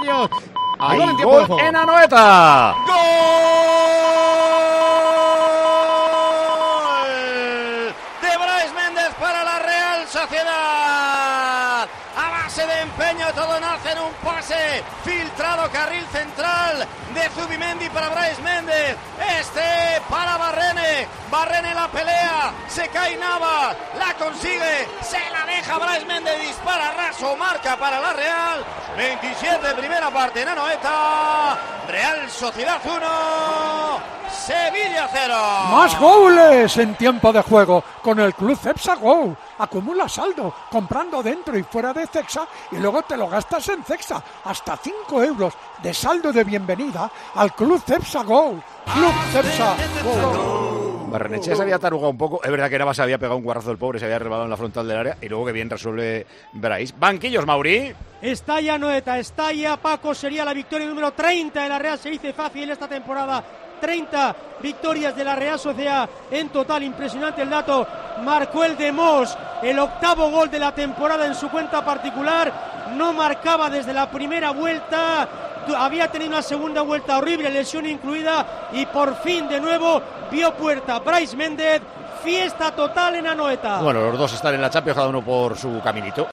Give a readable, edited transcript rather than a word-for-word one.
años. ¡Hay gol en Anoeta! ¡Gol de Brais Méndez para la Real Sociedad! A base de empeño, todo nace en un pase filtrado, carril central de Zubimendi para Brais Méndez. Para Barrene. Barrene la pelea, se cae Nava, la consigue, se la deja Brais Méndez, dispara raso, marca para la Real. 27 primera parte en Anoeta. Real Sociedad 1, Sevilla 0. Más goles en tiempo de juego con el Club Cepsa Go. Acumula saldo comprando dentro y fuera de Cepsa y luego te lo gastas en Cepsa. Hasta 5 euros de saldo de bienvenida al Club Cepsa Go. Club Cepsa Go. Barrenechea se había tarugado un poco. Es verdad que Navas se había pegado un guarrazo del pobre, se había rebotado en la frontal del área y luego que bien resuelve Brais. Banquillos, Mauri. Estalla Anoeta, estalla Paco, sería la victoria número 30 de la Real, se dice fácil esta temporada. 30 victorias de la Real Sociedad en total, impresionante el dato. Marcó el de Mos, el 8º gol de la temporada en su cuenta particular. No marcaba desde la primera vuelta, había tenido una segunda vuelta horrible, lesión incluida, y por fin de nuevo vio puerta Brais Méndez. Fiesta total en Anoeta. Bueno, los dos están en la Champions, cada uno por su caminito.